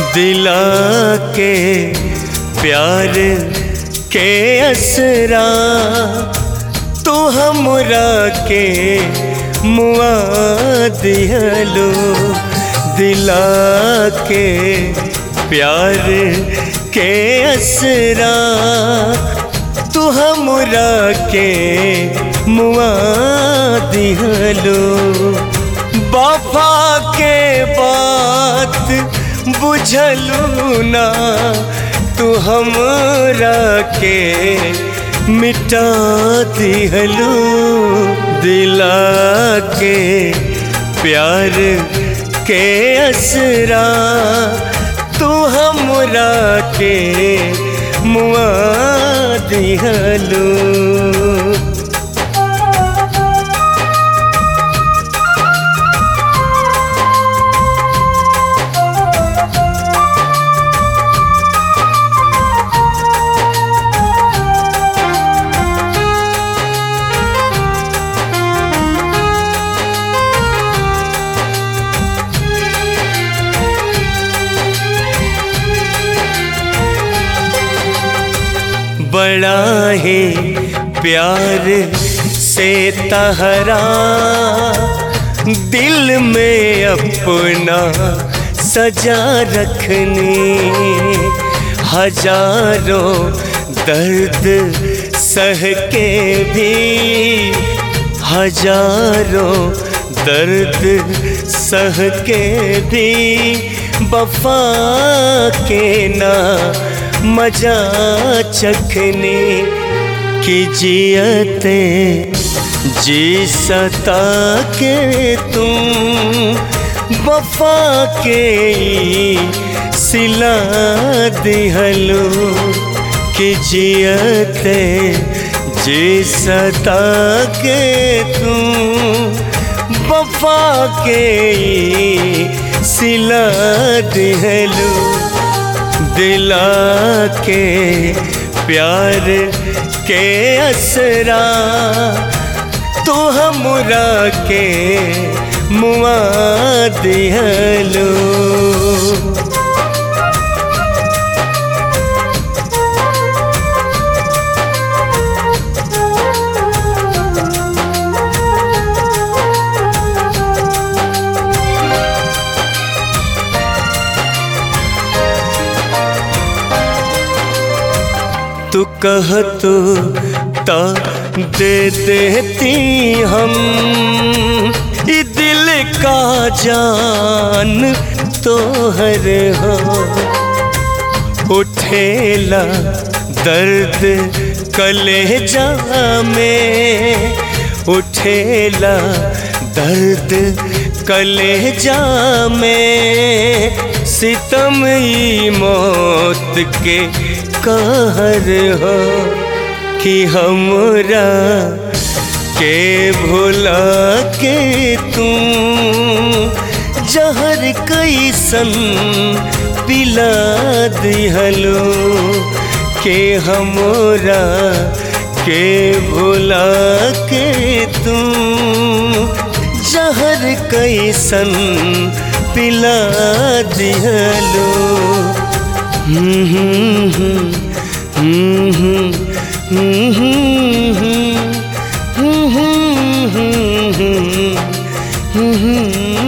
दिला के प्यार के असरा तू हमरा के मुआ दिहलो। दिला के प्यार के असरा तू हमरा के मुआ दिहलो। वफा के बात बुझलू ना तू हमरा के मिटा दिहलो। दिला के प्यार के असरा तू हमरा के मुआ दिहलो। बड़ा ही प्यार से तहरा दिल में अपना सजा रखनी। हजारों दर्द सह के भी हजारों दर्द सह के भी वफा के ना मजा चखने की जियते जी सता के तुम वफा के सिला दिहलो। कि जियते जी सता के तुम वफा के सिला दिहलो। दिला के प्यार के असरा तू हमरा के मुआ दिहलो। तू कह तो ता दे देती हम ये दिल का जान तोहर हो। उठेला दर्द कलेजा में उठेला दर्द कलेजा में सितम ई मौत के कहर हो। कि हमरा के भुला के तू जहर कैसन पिला दिहलो। के हमरा के भुला के तू जहर कैसन पिला दिहलो।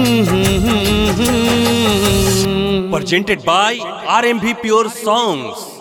Presented by RMV Pure Songs।